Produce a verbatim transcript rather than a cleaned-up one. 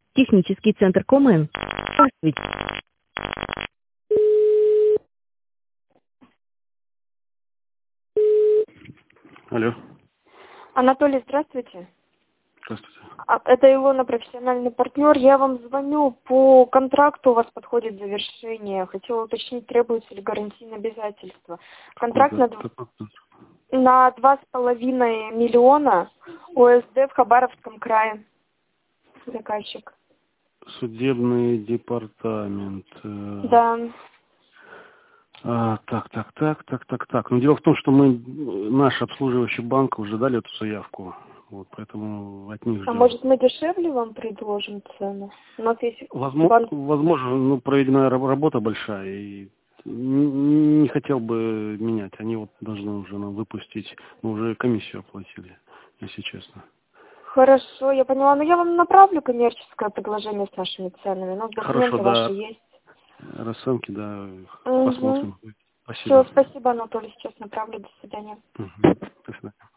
Технический центр Комен. Здравствуйте. Алло. Анатолий, здравствуйте. Здравствуйте. А, Это Илона, профессиональный партнер. Я вам звоню по контракту, у вас подходит завершение. Хотела уточнить, требуется ли гарантийное обязательство. Контракт на, дв- на два с половиной миллиона ОСД в Хабаровском крае. Заказчик. Судебный департамент. э, Да. а, так, так, так, так, так, так. Но дело в том, что мы, э, наш обслуживающий банк, уже дали эту заявку. Вот, поэтому от них А ждем. может мы дешевле вам предложим цену? У нас есть Возможно, банк. возможно, ну, проведена раб- работа большая, и н- не хотел бы менять. Они вот должны уже нам выпустить. Мы уже комиссию оплатили, если честно. Хорошо, я поняла. Но я вам направлю коммерческое предложение с нашими ценами. У нас Хорошо, документы ваши да. есть. Расценки, да, Угу. посмотрим. Все, Спасибо. спасибо, Анатолий, сейчас направлю. До свидания. Мгм. До свидания.